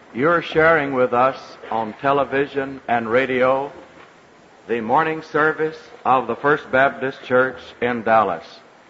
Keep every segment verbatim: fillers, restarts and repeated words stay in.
You're sharing with us on television and radio the morning service of the First Baptist Church in Dallas.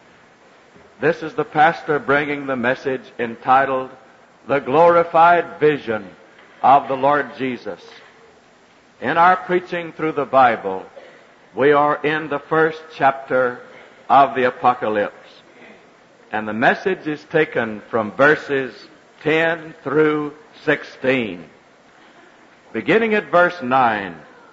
This is the pastor bringing the message entitled, The Glorified Vision of the Lord Jesus. In our preaching through the Bible, we are in the first chapter of the Apocalypse. And the message is taken from verses ten through sixteen. Beginning at verse nine.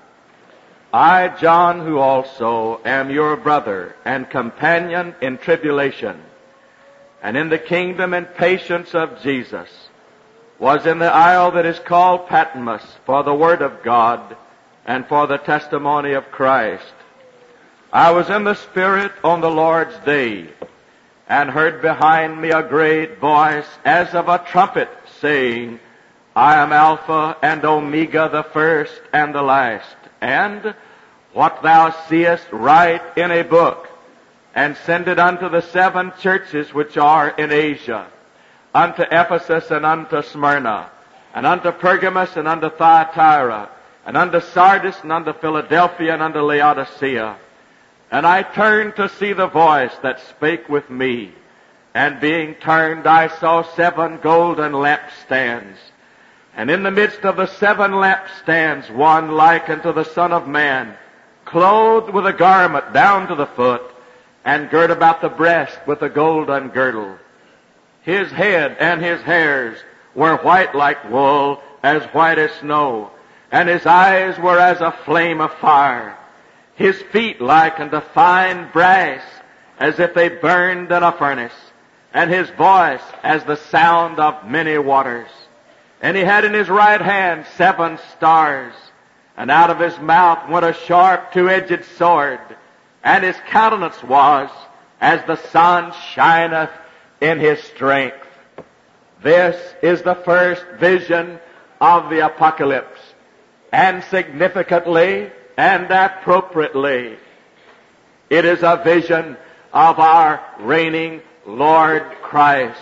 I, John, who also am your brother and companion in tribulation, and in the kingdom and patience of Jesus, was in the isle that is called Patmos for the word of God and for the testimony of Christ. I was in the Spirit on the Lord's day, and heard behind me a great voice as of a trumpet, saying, I am Alpha and Omega, the first and the last. And what thou seest write in a book, and send it unto the seven churches which are in Asia, unto Ephesus and unto Smyrna, and unto Pergamos and unto Thyatira, and unto Sardis and unto Philadelphia and unto Laodicea. And I turned to see the voice that spake with me. And being turned, I saw seven golden lampstands. And in the midst of the seven lampstands, one like unto the Son of Man, clothed with a garment down to the foot, and girt about the breast with a golden girdle. His head and his hairs were white like wool, as white as snow, and his eyes were as a flame of fire. His feet like unto fine brass, as if they burned in a furnace, and his voice as the sound of many waters. And he had in his right hand seven stars, and out of his mouth went a sharp two-edged sword, and his countenance was as the sun shineth in his strength. This is the first vision of the Apocalypse, and significantly and appropriately, it is a vision of our reigning Lord Christ.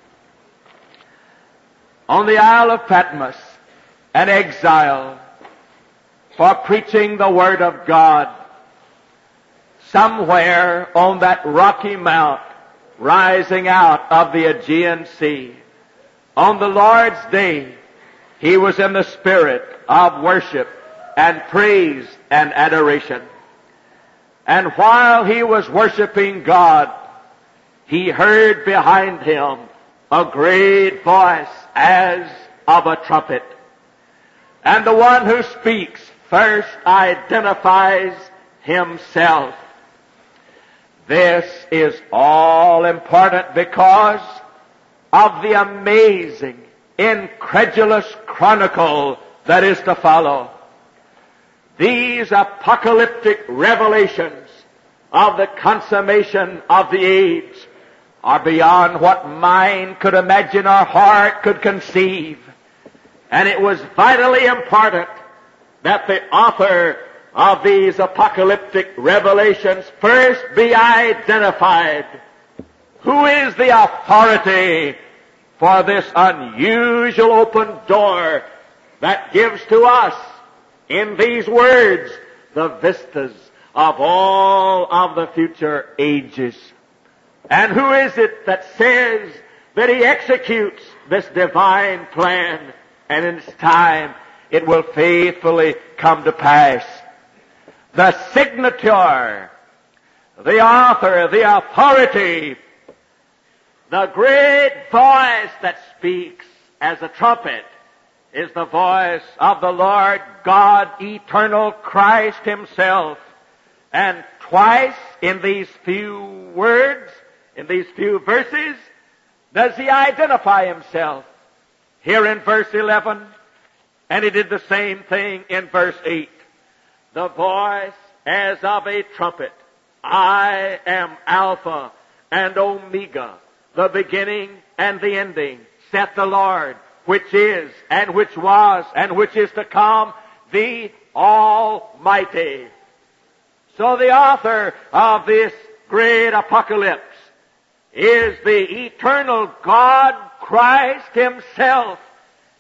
On the Isle of Patmos, an exile for preaching the Word of God, somewhere on that rocky mount rising out of the Aegean Sea, on the Lord's day, he was in the spirit of worship and praise and adoration. And while he was worshiping God, he heard behind him a great voice as of a trumpet. And the one who speaks first identifies himself. This is all important because of the amazing, incredulous chronicle that is to follow. These apocalyptic revelations of the consummation of the age are beyond what mind could imagine or heart could conceive. And it was vitally important that the author of these apocalyptic revelations first be identified. Who is the authority for this unusual open door that gives to us, in these words, the vistas of all of the future ages? And who is it that says that he executes this divine plan, and in its time it will faithfully come to pass? The signature, the author, the authority, the great voice that speaks as a trumpet is the voice of the Lord God, eternal Christ himself. And twice in these few words, in these few verses, does he identify himself. Here in verse eleven, and he did the same thing in verse eight. The voice as of a trumpet. I am Alpha and Omega, the beginning and the ending, saith the Lord, which is, and which was, and which is to come, the Almighty. So the author of this great apocalypse is the eternal God, Christ himself,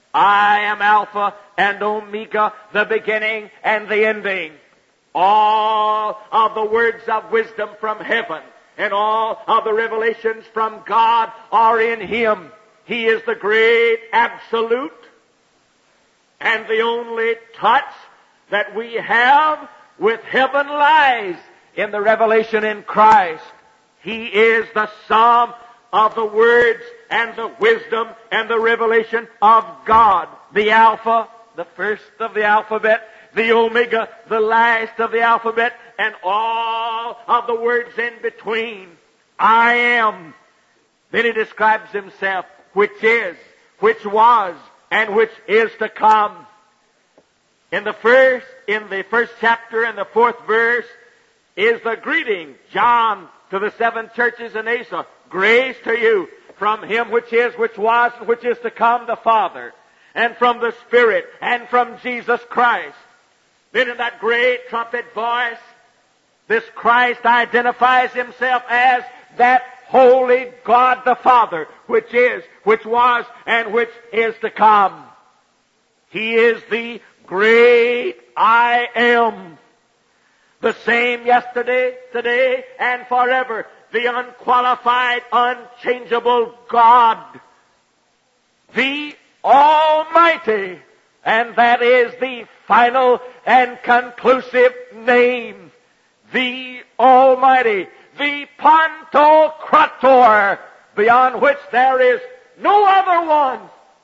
I am Alpha and Omega, the beginning and the ending. All of the words of wisdom from heaven and all of the revelations from God are in Him. He is the great absolute, and the only touch that we have with heaven lies in the revelation in Christ. He is the sum of the words and the wisdom and the revelation of God. The Alpha, the first of the alphabet, the Omega, the last of the alphabet, and all of the words in between. I am. Then He describes Himself, which is, which was, and which is to come. In the first, in the first chapter and the fourth verse is the greeting, John, to the seven churches in Asia. Grace to you from Him which is, which was, and which is to come, the Father, and from the Spirit, and from Jesus Christ. Then in that great trumpet voice, this Christ identifies Himself as that holy God the Father, which is, which was, and which is to come. He is the great I am. The same yesterday, today, and forever. The unqualified, unchangeable God. The Almighty. And that is the final and conclusive name. The Almighty. The Pantocrator, beyond which there is no other one.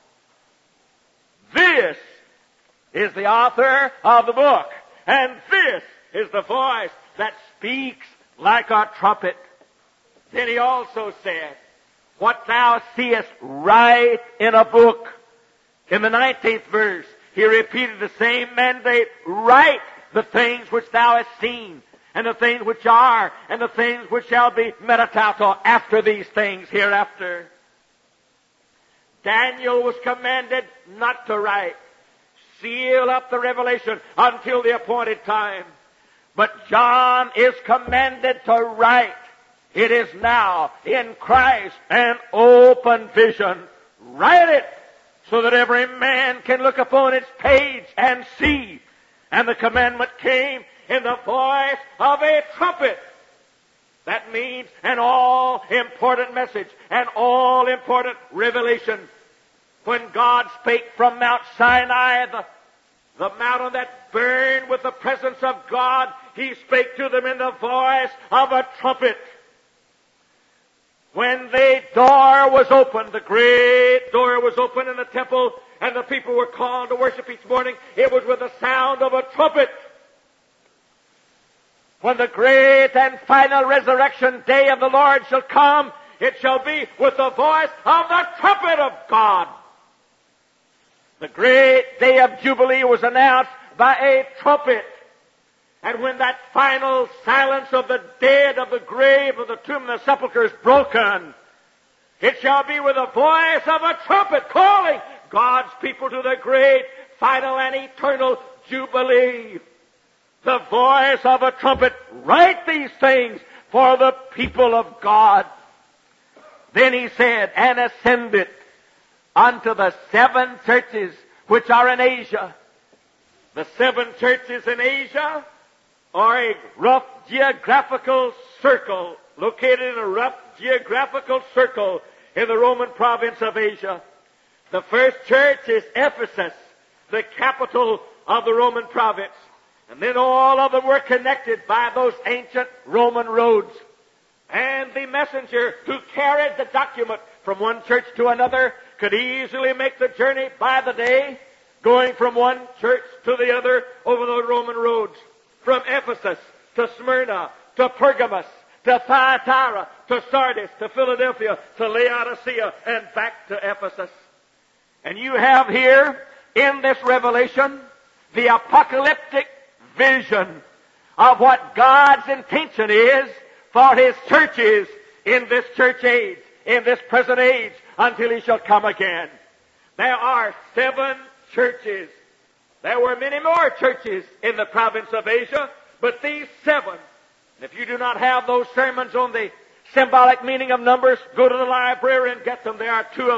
This is the author of the book. And this is the voice that speaks like a trumpet. Then He also said, what thou seest, write in a book. In the nineteenth verse, He repeated the same mandate. Write the things which thou hast seen, and the things which are, and the things which shall be meditato after these things hereafter. Daniel was commanded not to write. Seal up the revelation until the appointed time. But John is commanded to write. It is now in Christ an open vision. Write it so that every man can look upon its page and see. And the commandment came in the voice of a trumpet. That means an all-important message, an all-important revelation. When God spake from Mount Sinai, the, the mountain that burned with the presence of God, He spake to them in the voice of a trumpet. When the door was opened, the great door was opened in the temple, and the people were called to worship each morning, it was with the sound of a trumpet. When the great and final resurrection day of the Lord shall come, it shall be with the voice of the trumpet of God. The great day of Jubilee was announced by a trumpet. And when that final silence of the dead, of the grave, of the tomb, and the sepulchre is broken, it shall be with the voice of a trumpet calling God's people to the great, final, and eternal Jubilee. The voice of a trumpet. Write these things for the people of God. Then He said, and ascended unto the seven churches which are in Asia. The seven churches in Asia are a rough geographical circle, located in a rough geographical circle in the Roman province of Asia. The first church is Ephesus, the capital of the Roman province. And then all of them were connected by those ancient Roman roads. And the messenger who carried the document from one church to another could easily make the journey by the day, going from one church to the other over the Roman roads. From Ephesus to Smyrna, to Pergamos, to Thyatira, to Sardis, to Philadelphia, to Laodicea, and back to Ephesus. And you have here, in this revelation, the apocalyptic vision of what God's intention is for His churches in this church age, in this present age, until He shall come again. There are seven churches. There were many more churches in the province of Asia, but these seven, and if you do not have those sermons on the symbolic meaning of numbers, go to the library and get them. There are two of them.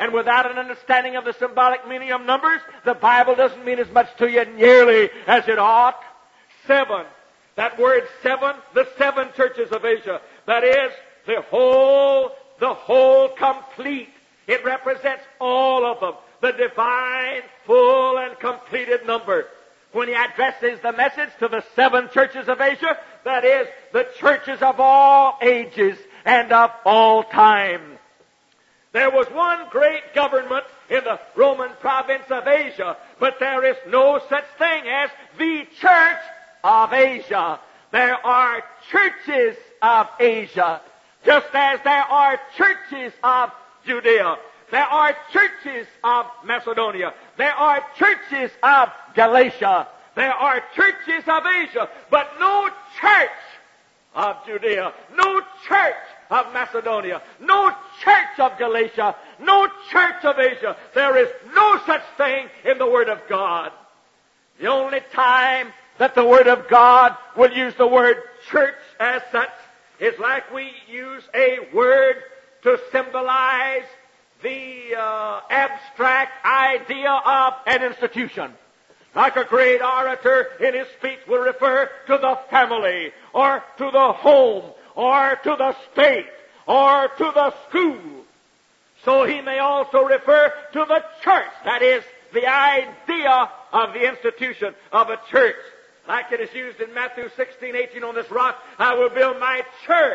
And without an understanding of the symbolic meaning of numbers, the Bible doesn't mean as much to you nearly as it ought. Seven. That word seven, the seven churches of Asia. That is, the whole, the whole complete. It represents all of them. The divine, full, and completed number. When he addresses the message to the seven churches of Asia, that is, the churches of all ages and of all time. There was one great government in the Roman province of Asia, but there is no such thing as the Church of Asia. There are churches of Asia, just as there are churches of Judea. There are churches of Macedonia. There are churches of Galatia. There are churches of Asia, but no church of Judea, no church of Macedonia, no church of Galatia, no church of Asia. There is no such thing in the Word of God. The only time that the Word of God will use the word church as such is like we use a word to symbolize the uh, abstract idea of an institution. Like a great orator in his speech will refer to the family, or to the home, or to the state, or to the school. So he may also refer to the church. That is, the idea of the institution of a church. Like it is used in Matthew sixteen eighteen, on this rock I will build my church.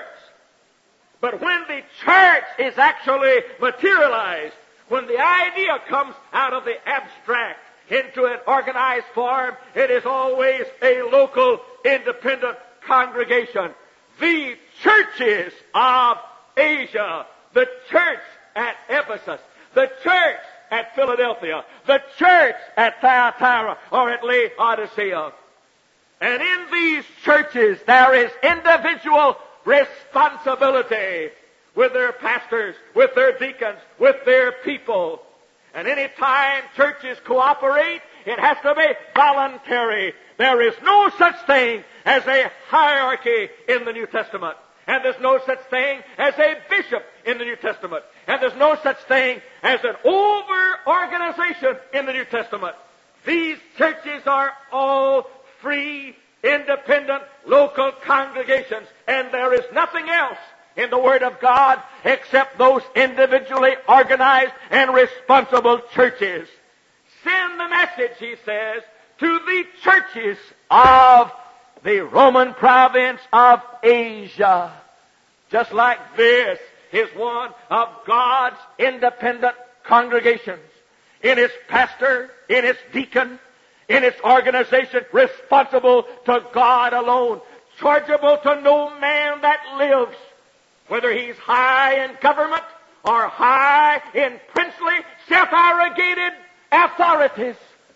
But when the church is actually materialized, when the idea comes out of the abstract into an organized form, it is always a local, independent congregation. The churches of Asia, the church at Ephesus, the church at Philadelphia, the church at Thyatira or at Laodicea. And in these churches there is individual responsibility with their pastors, with their deacons, with their people. And any time churches cooperate, it has to be voluntary. There is no such thing as a hierarchy in the New Testament. And there's no such thing as a bishop in the New Testament. And there's no such thing as an over-organization in the New Testament. These churches are all free, independent, local congregations. And there is nothing else in the Word of God except those individually organized and responsible churches. Send the message, he says, to the churches of the Roman province of Asia. Just like this is one of God's independent congregations. In its pastor, in its deacon, in its organization, responsible to God alone, chargeable to no man that lives, whether he's high in government or high in princely, self-arrogated authorities.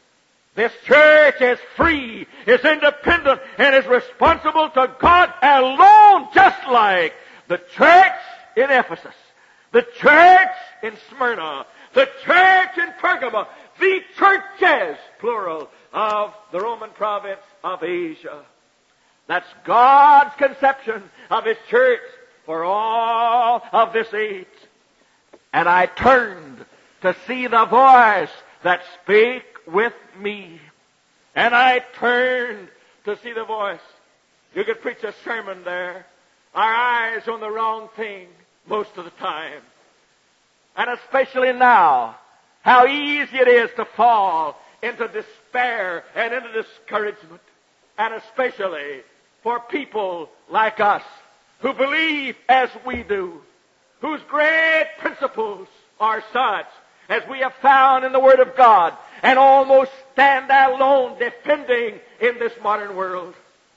This church is free, is independent, and is responsible to God alone, just like the church in Ephesus, the church in Smyrna, the church in Pergamum, the churches, plural, of the Roman province of Asia. That's God's conception of His church for all of this age. And I turned to see the voice that spake with me. And I turned to see the voice. You could preach a sermon there. Our eyes on the wrong thing most of the time. And especially now, how easy it is to fall into despair and into discouragement. And especially for people like us who believe as we do, whose great principles are such as we have found in the Word of God, and almost stand alone defending in this modern world.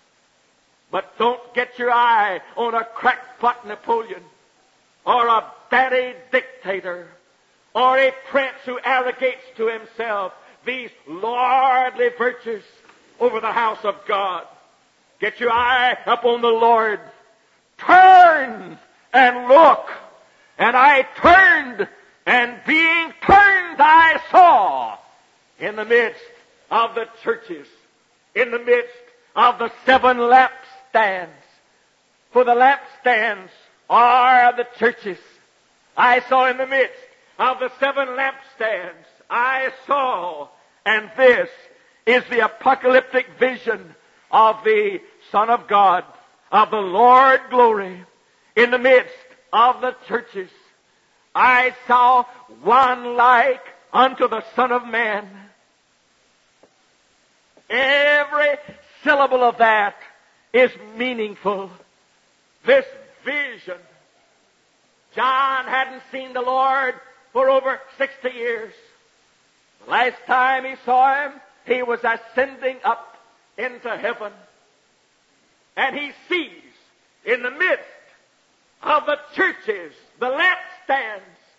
But don't get your eye on a crackpot Napoleon, or a batty dictator, or a prince who arrogates to himself these lordly virtues over the house of God. Get your eye upon the Lord. Turn and look. And I turned, and being turned I saw in the midst of the churches, in the midst of the seven lampstands. For the lampstands are the churches. I saw in the midst of the seven lampstands I saw, and this is the apocalyptic vision of the Son of God, of the Lord glory, in the midst of the churches. I saw one like unto the Son of Man. Every syllable of that is meaningful. This vision. John hadn't seen the Lord for over sixty years. The last time he saw Him, He was ascending up into heaven. And he sees in the midst of the churches, the lampstands,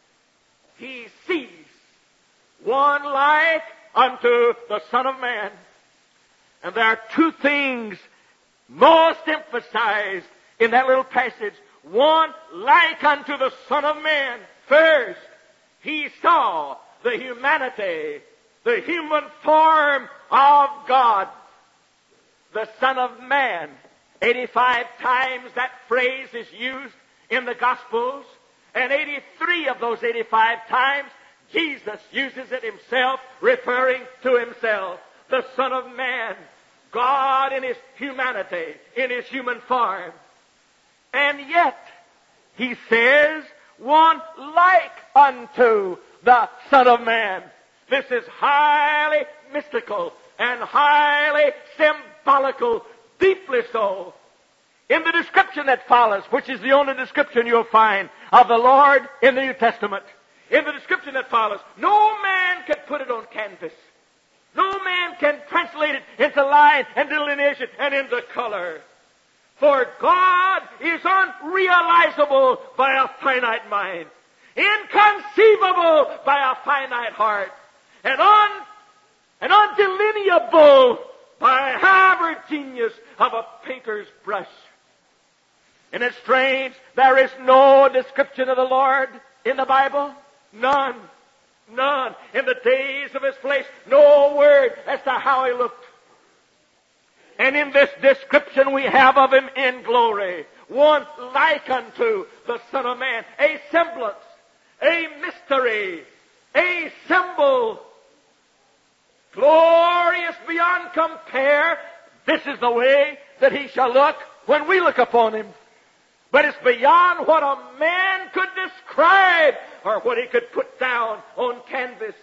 he sees one like unto the Son of Man. And there are two things most emphasized in that little passage. One like unto the Son of Man. First, he saw the humanity, the human form of God, the Son of Man. eighty-five times that phrase is used in the Gospels, and eighty-three of those eighty-five times Jesus uses it himself, referring to himself. The Son of Man, God in his humanity, in his human form. And yet, he says, one like unto the Son of Man. This is highly mystical and highly symbolical, deeply so. In the description that follows, which is the only description you'll find of the Lord in the New Testament, in the description that follows, no man can put it on canvas. No man can translate it into line and delineation and into color. For God is unrealizable by a finite mind, inconceivable by a finite heart, and, un, and undelineable by however genius of a painter's brush. And it's strange, there is no description of the Lord in the Bible. None. None. In the days of his flesh, no word as to how he looked. And in this description we have of him in glory, one like unto the Son of Man, a semblance, a mystery, a symbol, glorious beyond compare. This is the way that he shall look when we look upon him. But it's beyond what a man could describe or what he could put down on canvas.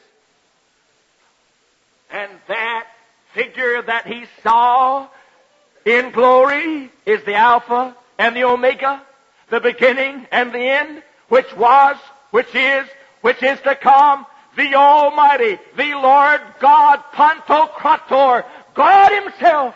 And that figure that he saw in glory is the Alpha and the Omega, the beginning and the end, which was, which is, which is to come, the Almighty, the Lord God, Pantocrator, God himself.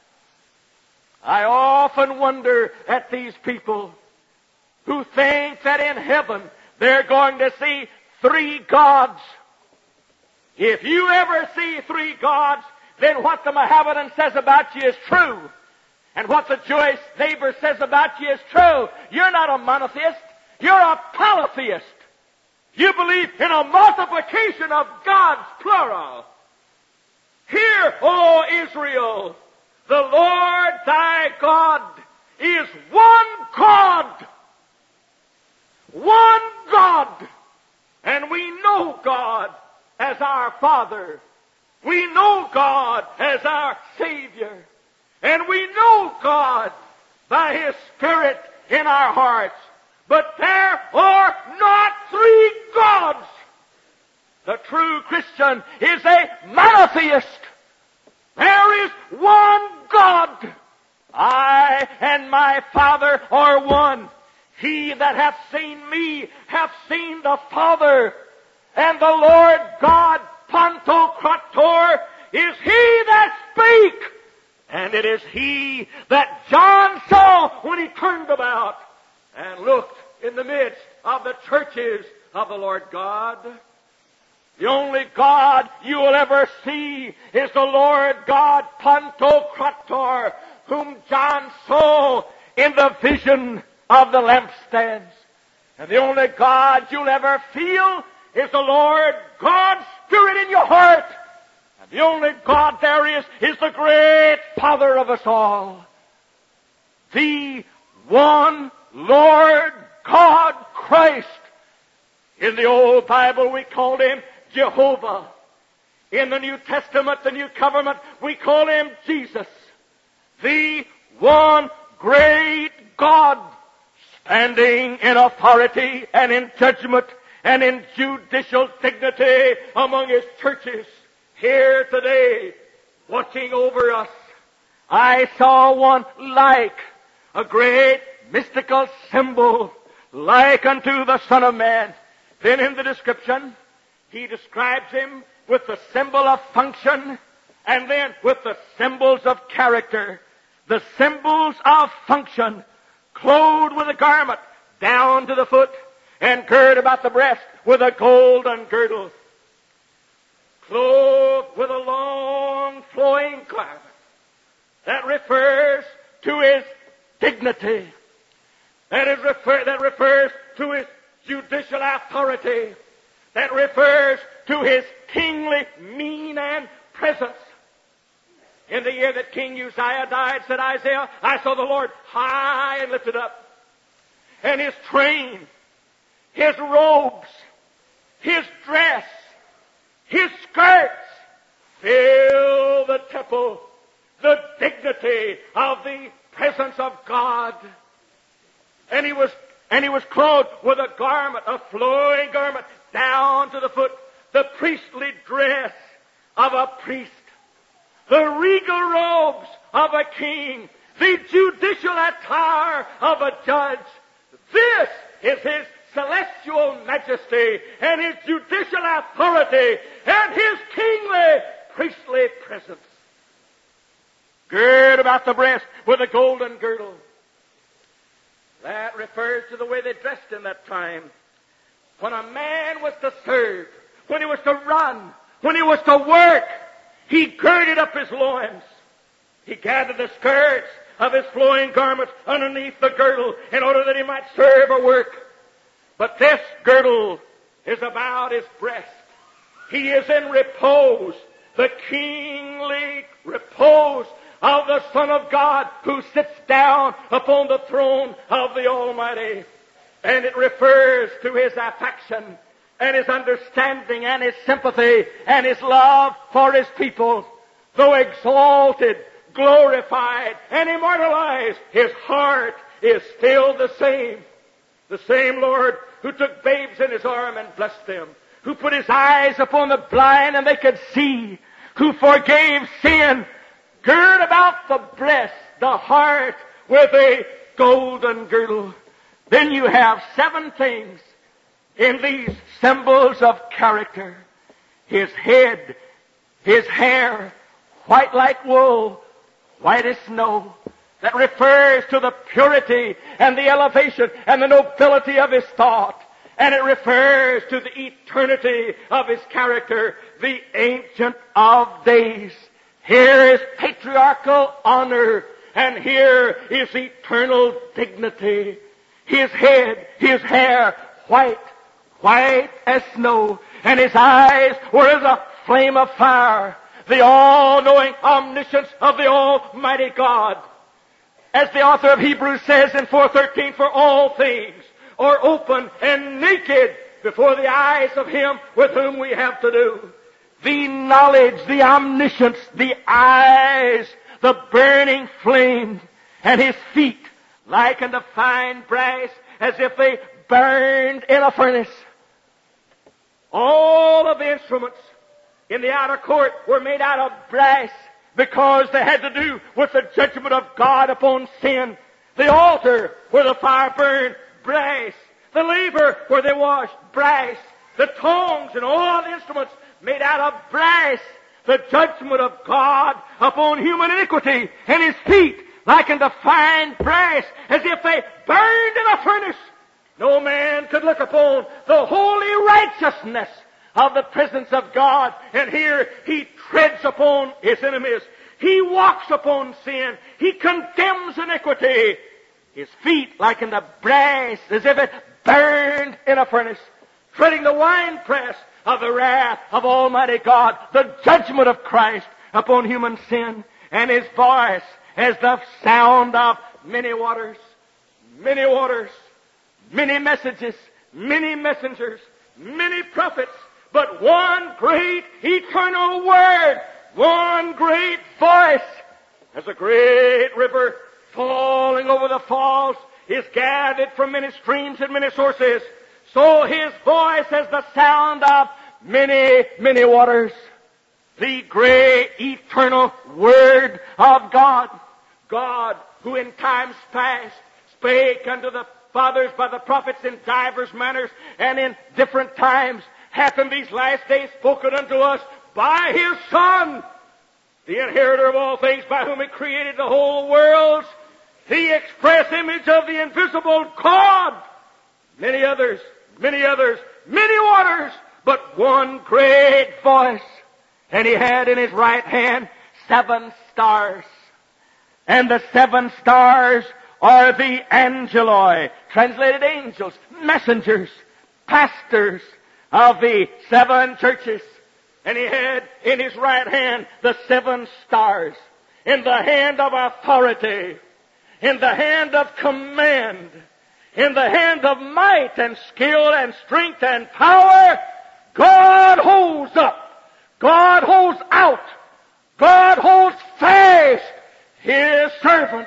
I often wonder at these people who think that in heaven they're going to see three gods. If you ever see three gods, then what the Mohammedan says about you is true. And what the Jewish neighbor says about you is true. You're not a monotheist. You're a polytheist. You believe in a multiplication of gods, plural. Hear, O Israel, the Lord thy God is one God. One God. And we know God as our Father. We know God as our Savior. And we know God by His Spirit in our hearts. But there are not three gods. The true Christian is a monotheist. There is one God. I and my Father are one. He that hath seen me hath seen the Father. And the Lord God, Pantocrator, is He that spake. And it is He that John saw when he turned about and looked in the midst of the churches of the Lord God. The only God you will ever see is the Lord God, Pantocrator, whom John saw in the vision of the lampstands. And the only God you'll ever feel is the Lord God's Spirit in your heart. And the only God there is, is the great Father of us all. The one Lord God Christ In the Old Bible, we called Him Jehovah. In the New Testament, the New Covenant, we call Him Jesus. The one great God, standing in authority and in judgment and in judicial dignity among His churches here today, watching over us. I saw one like a great mystical symbol, like unto the Son of Man. Then in the description, he describes Him with the symbol of function and then with the symbols of character. The symbols of function, clothed with a garment down to the foot and girt about the breast with a golden girdle. Clothed with a long flowing garment. That refers to His dignity. That is refer, that refers to His judicial authority. That refers to His kingly mien and presence. In the year that King Uzziah died, said Isaiah, I saw the Lord high and lifted up. And His train, His robes, His dress, His skirts fill the temple. The dignity of the presence of God. And He was, and He was clothed with a garment, a flowing garment down to the foot, the priestly dress of a priest. The regal robes of a king, the judicial attire of a judge. This is His celestial majesty and His judicial authority and His kingly priestly presence. Girt about the breast with a golden girdle. That refers to the way they dressed in that time. When a man was to serve, when he was to run, when he was to work, he girded up his loins. He gathered the skirts of his flowing garments underneath the girdle in order that he might serve or work. But this girdle is about his breast. He is in repose, the kingly repose of the Son of God who sits down upon the throne of the Almighty. And it refers to His affection and His understanding and His sympathy and His love for His people. Though exalted, glorified, and immortalized, His heart is still the same. The same Lord who took babes in His arm and blessed them, who put His eyes upon the blind and they could see, who forgave sin, gird about the breast, the heart, with a golden girdle. Then you have seven things in these symbols of character. His head, His hair, white like wool, white as snow. That refers to the purity and the elevation and the nobility of His thought. And it refers to the eternity of His character, the Ancient of Days. Here is patriarchal honor, and here is eternal dignity. His head, His hair, white, white as snow, and His eyes were as a flame of fire. The all-knowing omniscience of the Almighty God. As the author of Hebrews says in four thirteen, for all things are open and naked before the eyes of Him with whom we have to do. The knowledge, the omniscience, the eyes, the burning flame, and His feet like unto fine brass, as if they burned in a furnace. All of the instruments in the outer court were made out of brass because they had to do with the judgment of God upon sin. The altar where the fire burned, brass. The laver where they washed, brass. The tongs and all the instruments made out of brass. The judgment of God upon human iniquity, and His feet like unto fine brass, as if they burned in a furnace. No man could look upon the holy righteousness of the presence of God. And here He treads upon His enemies. He walks upon sin. He condemns iniquity. His feet like unto brass, as if it burned in a furnace. Treading the winepress of the wrath of Almighty God, the judgment of Christ upon human sin. And His voice as the sound of many waters, many waters, many messages, many messengers many prophets, but one great eternal word, one great voice. As a great river falling over the falls is gathered from many streams and many sources, so His voice is the sound of many, many waters. The great eternal Word of God. God, who in times past spake unto the fathers by the prophets in divers manners and in different times, hath in these last days spoken unto us by His Son, the inheritor of all things, by whom He created the whole world, the express image of the invisible God. Many others, many others, many waters, but one great voice. And He had in His right hand seven stars. And the seven stars are the angeloi, translated angels, messengers, pastors of the seven churches. And He had in His right hand the seven stars, in the hand of authority, in the hand of command, in the hand of might and skill and strength and power. God holds up, God holds out, God holds fast His servants.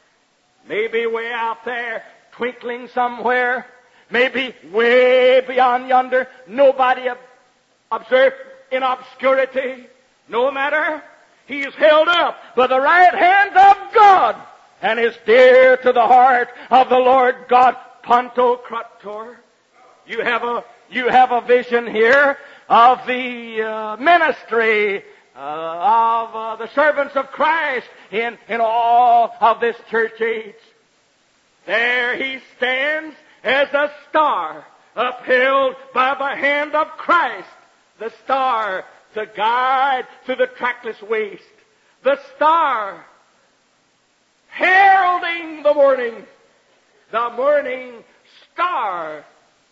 Maybe way out there, twinkling somewhere, maybe way beyond yonder, nobody observed, in obscurity. No matter, He is held up by the right hand of God and is dear to the heart of the Lord God. Pantocrator. You have a you have a vision here of the uh, ministry uh, of uh, the servants of Christ in in all of this church age. There He stands as a star upheld by the hand of Christ. The star to guide through the trackless waste. The star heralding the morning. The morning star.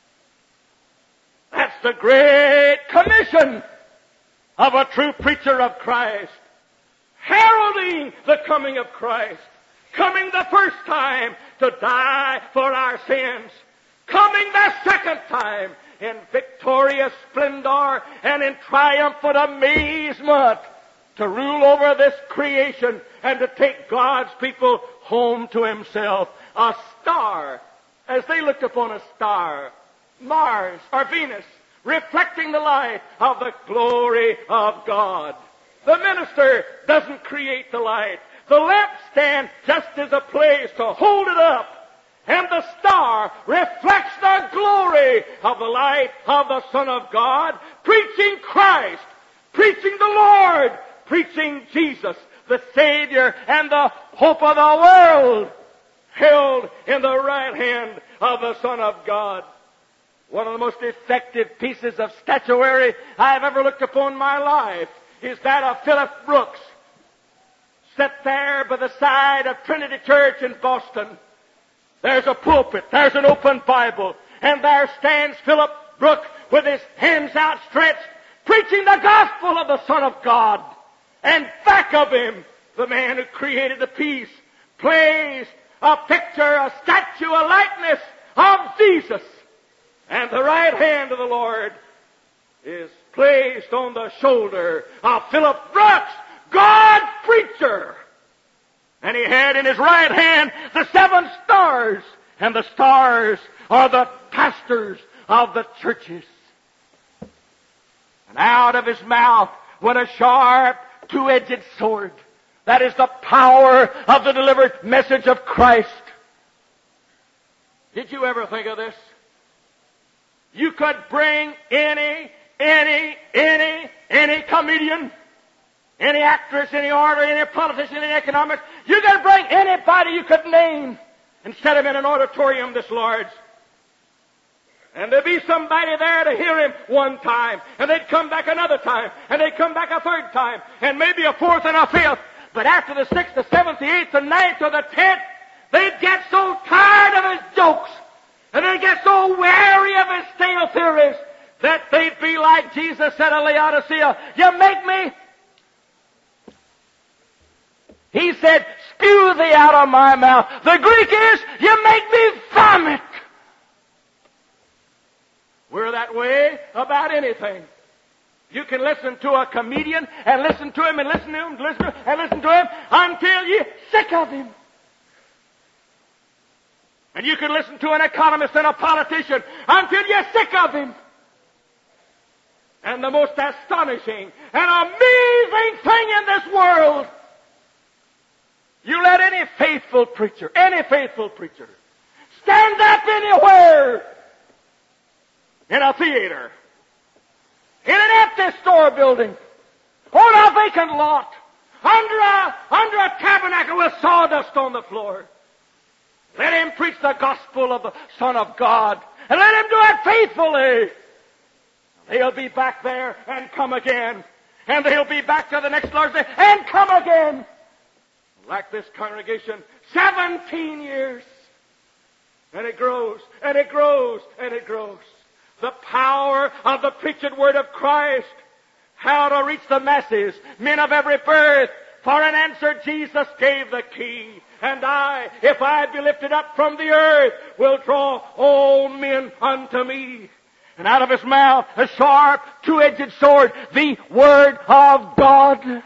That's the great commission of a true preacher of Christ. Heralding the coming of Christ. Coming the first time to die for our sins. Coming the second time in victorious splendor and in triumphant amazement to rule over this creation and to take God's people home to Himself. A star, as they looked upon a star, Mars or Venus, reflecting the light of the glory of God. The minister doesn't create the light. The lampstand just is a place to hold it up. And the star reflects the glory of the light of the Son of God, preaching Christ, preaching the Lord, preaching Jesus, the Savior and the hope of the world, held in the right hand of the Son of God. One of the most effective pieces of statuary I have ever looked upon in my life is that of Philip Brooks, set there by the side of Trinity Church in Boston. There's a pulpit, there's an open Bible, and there stands Philip Brooks with his hands outstretched, preaching the gospel of the Son of God. And back of him, the man who created the piece placed a picture, a statue, a likeness of Jesus. And the right hand of the Lord is placed on the shoulder of Philip Brooks, God's preacher. And he had in his right hand the seven stars. And the stars are the pastors of the churches. And out of his mouth went a sharp, two-edged sword. That is the power of the delivered message of Christ. Did you ever think of this? You could bring any, any, any, any comedian, any actress, any orator, any politician, any economist. You could bring anybody you could name and set him in an auditorium this large. And there'd be somebody there to hear him one time. And they'd come back another time. And they'd come back a third time. And maybe a fourth and a fifth. But after the sixth, the seventh, the eighth, the ninth, or the tenth, they'd get so tired of his jokes. And they'd get so weary of his stale theories that they'd be like Jesus said to Laodicea, you make me... He said, spew thee out of my mouth. The Greek is, you make me vomit. We're that way about anything. You can listen to a comedian and listen to him and listen to him and listen to him and listen to him until you're sick of him. And you can listen to an economist and a politician until you're sick of him. And the most astonishing and amazing thing in this world, you let any faithful preacher, any faithful preacher, stand up anywhere, in a theater, in an empty store building, on a vacant lot, under a, under a tabernacle with sawdust on the floor. Let him preach the gospel of the Son of God, and let him do it faithfully. They'll be back there and come again. And they'll be back to the next Lord's Day and come again. Like this congregation, seventeen years. And it grows, and it grows, and it grows. The power of the preached word of Christ. How to reach the masses, men of every birth. For an answer Jesus gave the key. And I, if I be lifted up from the earth, will draw all men unto me. And out of his mouth, a sharp, two-edged sword, the Word of God.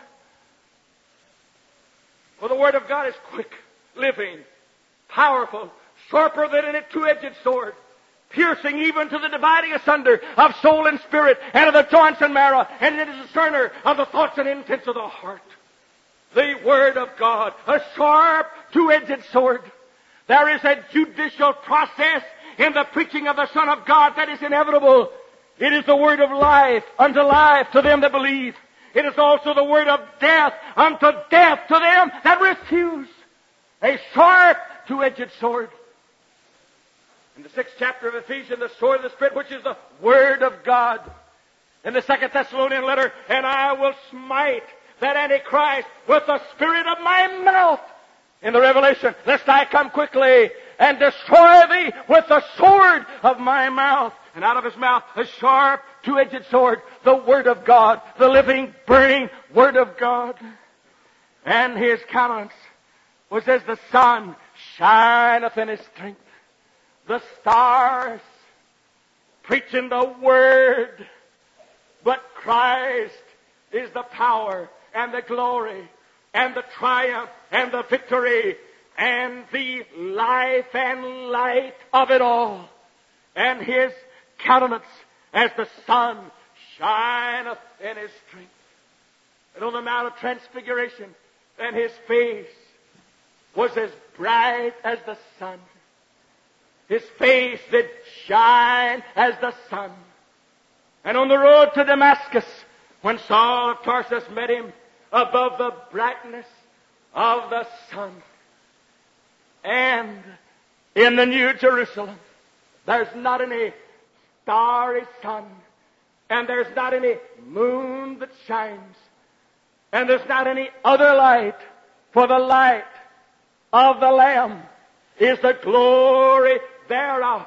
For the Word of God is quick, living, powerful, sharper than any two-edged sword, piercing even to the dividing asunder of soul and spirit, and of the joints and marrow, and it is a discerner of the thoughts and intents of the heart. The Word of God, a sharp, two-edged sword. There is a judicial process in the preaching of the Son of God that is inevitable. It is the word of life unto life to them that believe. It is also the word of death unto death to them that refuse. A sharp, two-edged sword. In the sixth chapter of Ephesians, the sword of the Spirit, which is the Word of God. In the second Thessalonian letter, and I will smite that Antichrist with the spirit of my mouth. In the Revelation, lest I come quickly and destroy thee with the sword of my mouth. And out of his mouth, a sharp, two-edged sword, the Word of God, the living, burning Word of God. And his countenance was as the sun shineth in his strength. The stars preaching the Word. But Christ is the power and the glory and the triumph and the victory and the life and light of it all. And his countenance as the sun shineth in his strength. And on the Mount of Transfiguration, and his face was as bright as the sun. His face did shine as the sun. And on the road to Damascus, when Saul of Tarsus met him above the brightness of the sun. And in the New Jerusalem, there's not any starry sun, and there's not any moon that shines, and there's not any other light, for the light of the Lamb is the glory thereof.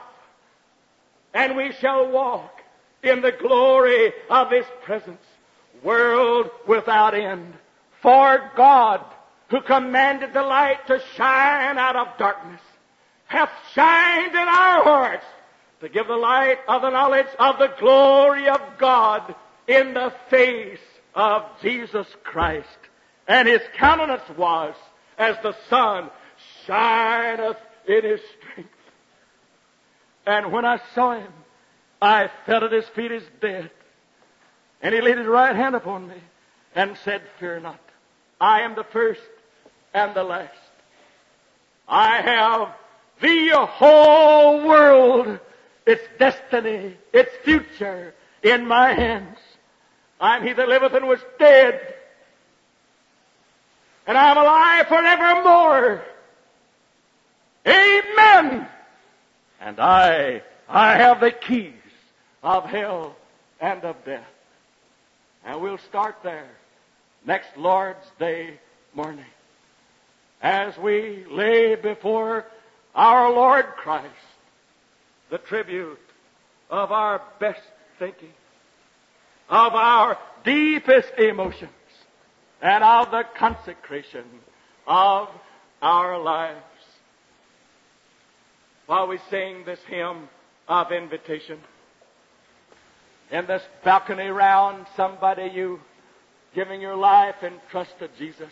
And we shall walk in the glory of His presence, world without end. For God, who commanded the light to shine out of darkness, hath shined in our hearts to give the light of the knowledge of the glory of God in the face of Jesus Christ. And His countenance was as the sun shineth in His strength. And when I saw Him, I fell at His feet as dead. And He laid His right hand upon me and said, "Fear not. I am the first and the last. I have the whole world, its destiny, its future in my hands. I am He that liveth and was dead, and I am alive forevermore. Amen. And I, I have the keys of hell and of death." And we'll start there next Lord's Day morning as we lay before our Lord Christ the tribute of our best thinking, of our deepest emotions, and of the consecration of our lives. While we sing this hymn of invitation, In this balcony round, somebody you giving your life in trust to Jesus.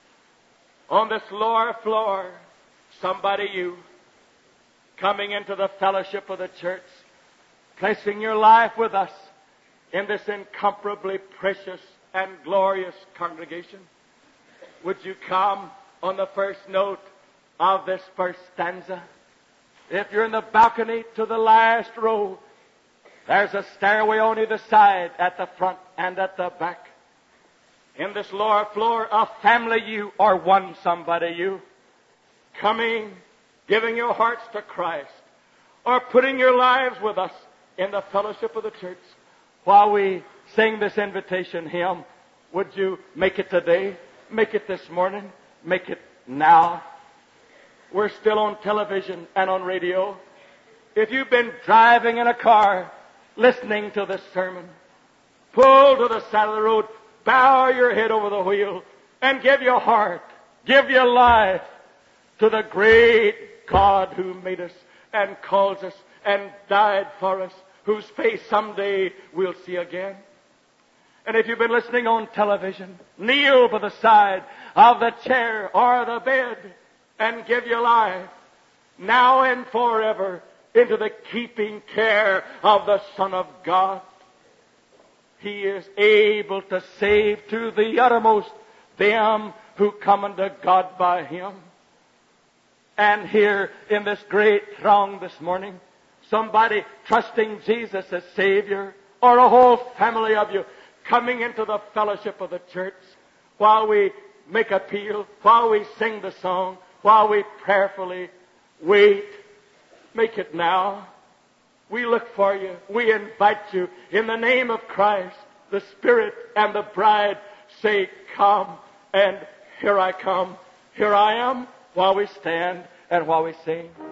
On this lower floor, somebody you coming into the fellowship of the church, placing your life with us in this incomparably precious and glorious congregation. Would you come on the first note of this first stanza? If you're in the balcony to the last row, there's a stairway on either side, at the front and at the back. In this lower floor, a family you or one somebody you, coming, giving your hearts to Christ, or putting your lives with us in the fellowship of the church. While we sing this invitation hymn, would you make it today? Make it this morning? Make it now? We're still on television and on radio. If you've been driving in a car, listening to this sermon, pull to the side of the road, bow your head over the wheel, and give your heart, give your life to the great God who made us and calls us and died for us, whose face someday we'll see again. And if you've been listening on television, kneel by the side of the chair or the bed and give your life now and forever into the keeping care of the Son of God. He is able to save to the uttermost them who come unto God by Him. And here in this great throng this morning, somebody trusting Jesus as Savior, or a whole family of you coming into the fellowship of the church, while we make appeal, while we sing the song, while we prayerfully wait. Make it now. We look for you. We invite you in the name of Christ. The Spirit and the bride say, come, and here I come. Here I am, while we stand and while we sing.